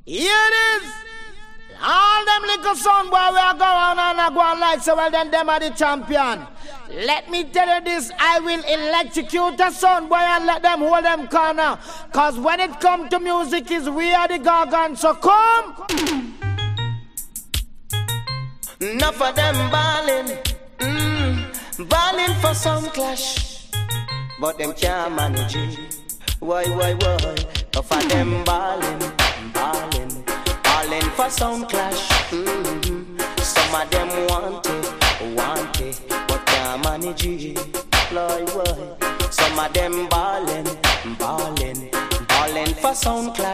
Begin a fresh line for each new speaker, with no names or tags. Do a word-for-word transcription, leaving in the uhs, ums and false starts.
Here it is. All them little son boy we are going on and go on like so, well then them are the champion. Let me tell you this, I will electrocute a son boy and let them hold them corner. Cause when it come to music is we are the gargants, so come.
Enough of them ballin', mm, ballin' for some clash, but them can't manage it. Why, why, why? Enough of them ballin', ballin', ballin' for some clash. Mm-hmm. Some of them want it, want it, but can't manage it. Why, why? Some of them ballin', ballin', ballin' for some clash.